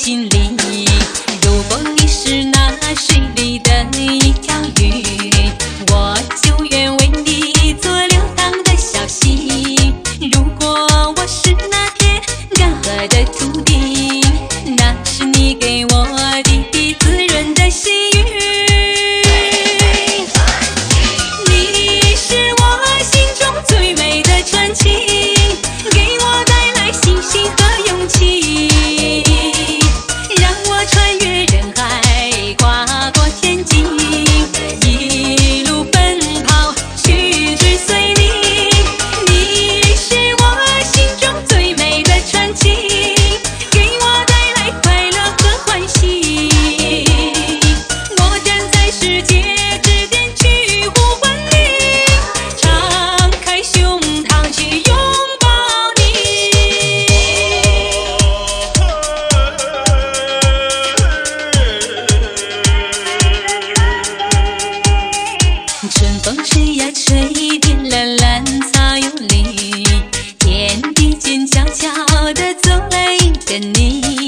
心里。如果你是那水里的一条鱼，我就愿为你做流淌的小溪。如果我是那片干涸的土地，那是你给我的滋润的细雨。你是我心中最美的传奇，给我带来信心和勇气，让我穿越人海，跨过天际，一路奔跑去追随你。你是我心中最美的传奇，给我带来快乐和欢喜。我站在世界之巅去呼唤你，敞开胸膛去拥抱你。春风吹呀吹遍了蓝草幽林，天地间悄悄地走来一个你。